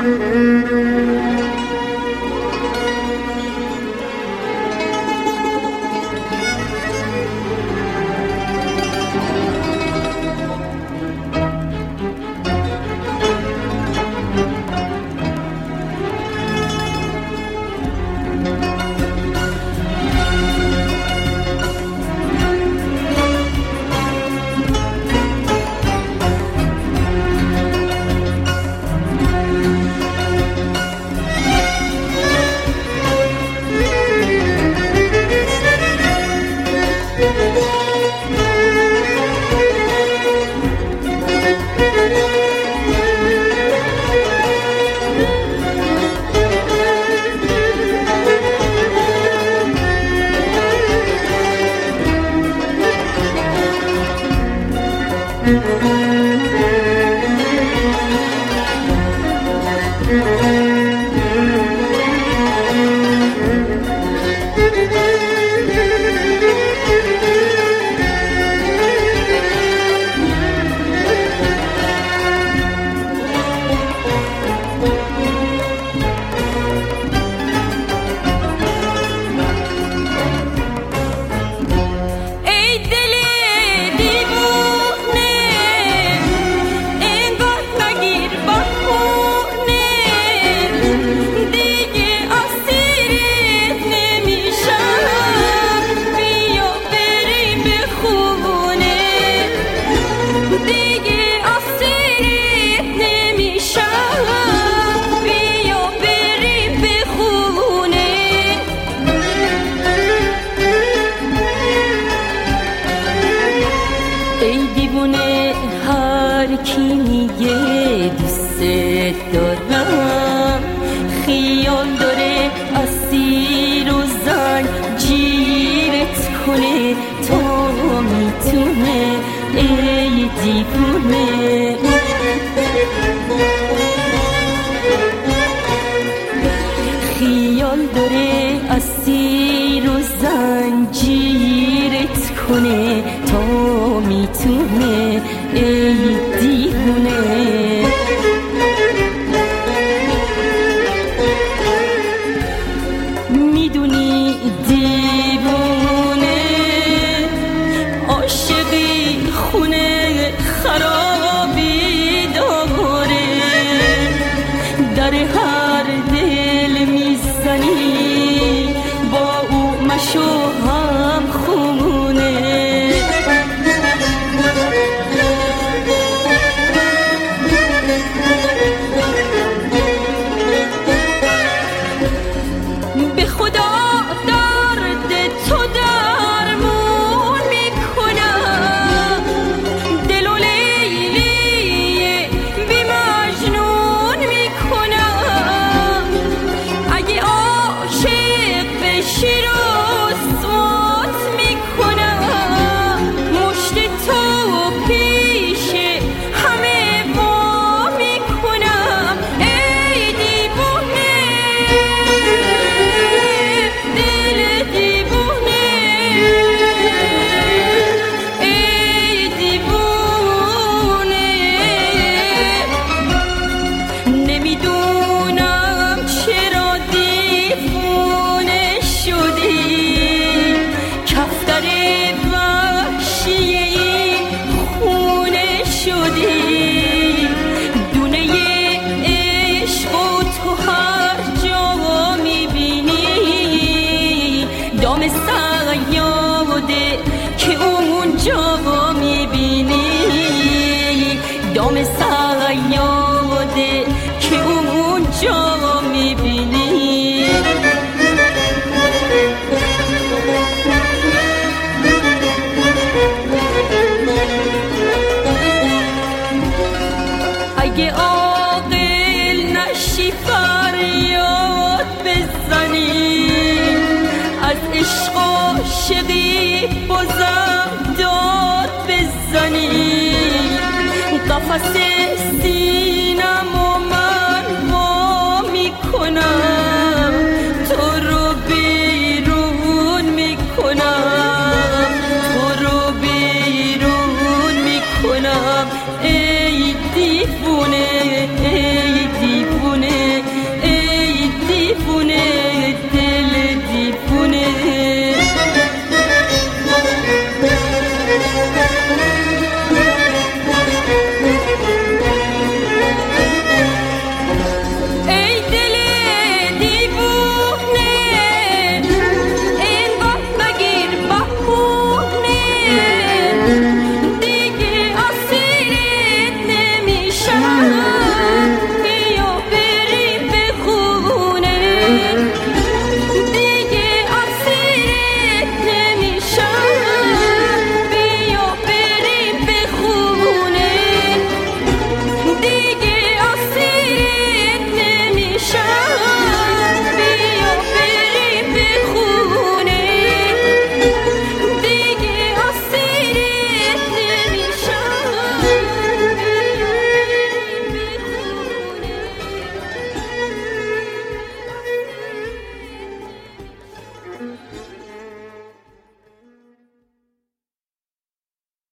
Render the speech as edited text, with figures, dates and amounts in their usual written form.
کی میگه دوست دارم، خیال داره اسیر و زنجیرت کنه تا میتونه، ای دیوونه. خیال داره اسیر و زنجیرت کنه تا میتونه، ای دیوونه. میدونی دیوونه عاشقی خونه خرابی داره، در هر دل میزنی با او مشو هم خونه. به خدا درد تو درمون میکنم، دل و لیلی بی مجنون میکنم. اگه عاشق بشی رسوات میکنم، مشت تو پیش همه وا میکنم. ای دیوونه دل دیوونه، ای دیوونه. نمیدونم چرا دیوونه شدی، کفتر وحشی این خونه شدی. دونه عشق و تو هر جا میبینی، دام صیاده که اونجا میبینی، دام صیاده که اونجا میبینی. اگه عاقل نشی فریاد بزنی، از عشق عاشقی بازم داد بزنی. قفس